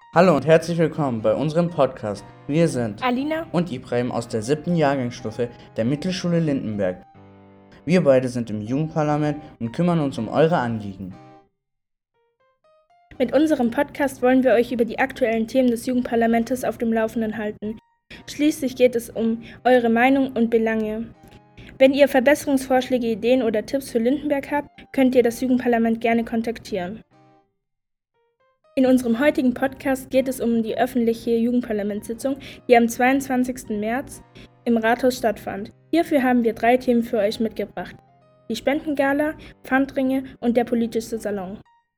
Hallo und herzlich willkommen bei unserem Podcast. Wir sind Alina und Ibrahim aus der 7. Jahrgangsstufe der Mittelschule Lindenberg. Wir beide sind im Jugendparlament und kümmern uns um eure Anliegen. Mit unserem Podcast wollen wir euch über die aktuellen Themen des Jugendparlamentes auf dem Laufenden halten. Schließlich geht es um eure Meinung und Belange. Wenn ihr Verbesserungsvorschläge, Ideen oder Tipps für Lindenberg habt, könnt ihr das Jugendparlament gerne kontaktieren. In unserem heutigen Podcast geht es um die öffentliche Jugendparlamentssitzung, die am 22. März im Rathaus stattfand. Hierfür haben wir 3 Themen für euch mitgebracht: die Spendengala, Pfandringe und der politische Salon.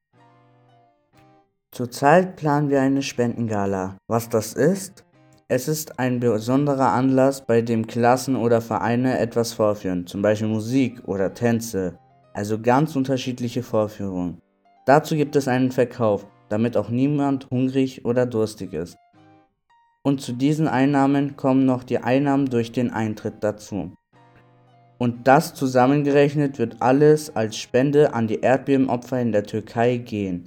Zurzeit planen wir eine Spendengala. Was das ist? Es ist ein besonderer Anlass, bei dem Klassen oder Vereine etwas vorführen, zum Beispiel Musik oder Tänze, also ganz unterschiedliche Vorführungen. Dazu gibt es einen Verkauf, damit auch niemand hungrig oder durstig ist. Und zu diesen Einnahmen kommen noch die Einnahmen durch den Eintritt dazu. Und das zusammengerechnet wird alles als Spende an die Erdbebenopfer in der Türkei gehen.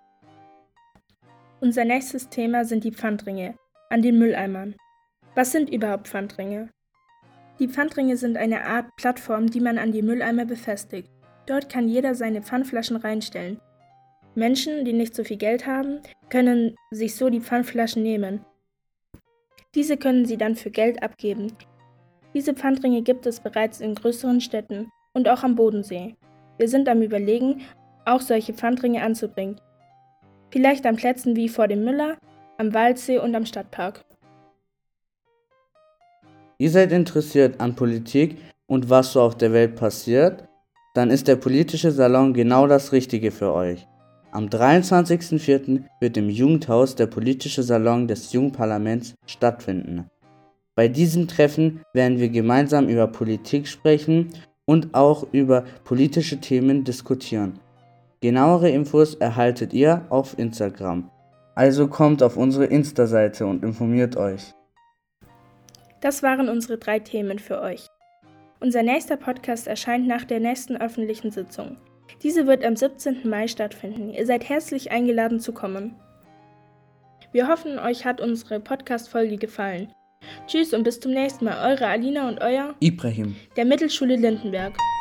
Unser nächstes Thema sind die Pfandringe an den Mülleimern. Was sind überhaupt Pfandringe? Die Pfandringe sind eine Art Plattform, die man an die Mülleimer befestigt. Dort kann jeder seine Pfandflaschen reinstellen. Menschen, die nicht so viel Geld haben, können sich so die Pfandflaschen nehmen. Diese können sie dann für Geld abgeben. Diese Pfandringe gibt es bereits in größeren Städten und auch am Bodensee. Wir sind am Überlegen, auch solche Pfandringe anzubringen. Vielleicht an Plätzen wie vor dem Müller, am Waldsee und am Stadtpark. Ihr seid interessiert an Politik und was so auf der Welt passiert? Dann ist der politische Salon genau das Richtige für euch. Am 23.04. wird im Jugendhaus der politische Salon des Jugendparlaments stattfinden. Bei diesem Treffen werden wir gemeinsam über Politik sprechen und auch über politische Themen diskutieren. Genauere Infos erhaltet ihr auf Instagram. Also kommt auf unsere Insta-Seite und informiert euch. Das waren unsere 3 Themen für euch. Unser nächster Podcast erscheint nach der nächsten öffentlichen Sitzung. Diese wird am 17. Mai stattfinden. Ihr seid herzlich eingeladen zu kommen. Wir hoffen, euch hat unsere Podcast-Folge gefallen. Tschüss und bis zum nächsten Mal. Eure Alina und euer Ibrahim. der Mittelschule Lindenberg.